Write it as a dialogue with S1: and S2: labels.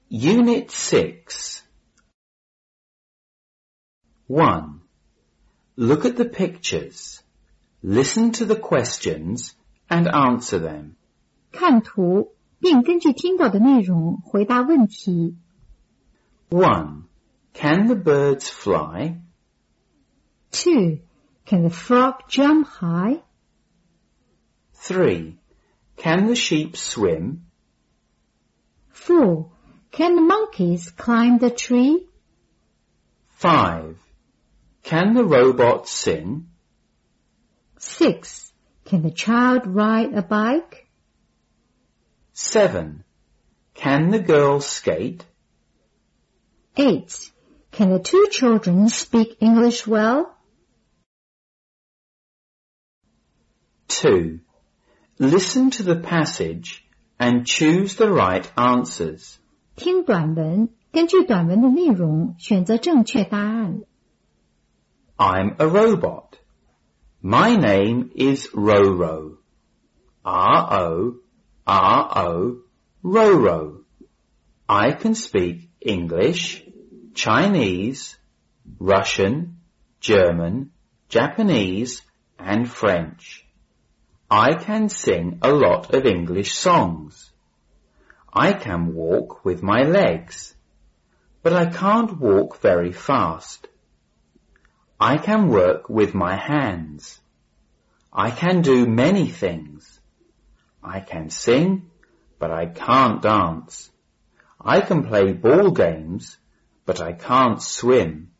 S1: Unit 6. 1. Look at the pictures. Listen to the questions and answer them.
S2: 看图，并根据听到的内容回答问题。
S1: 1. Can the birds fly?
S2: 2. Can the frog jump high?
S1: 3. Can the sheep swim?
S2: 4. Can the monkeys climb the tree?
S1: 5. Can the robot sing?
S2: 6. Can the child ride a bike?
S1: 7. Can the girl skate?
S2: 8. Can the two children speak English well?
S1: 2. Listen to the passage and choose the right answers.
S2: 听短文，根据短文的内容选择正确答案。
S1: I'm a robot. My name is Roro. R-O-R-O, Roro. I can speak English, Chinese, Russian, German, Japanese, and French. I can sing a lot of English songs. I can walk with my legs, but I can't walk very fast. I can work with my hands. I can do many things. I can sing, but I can't dance. I can play ball games, but I can't swim.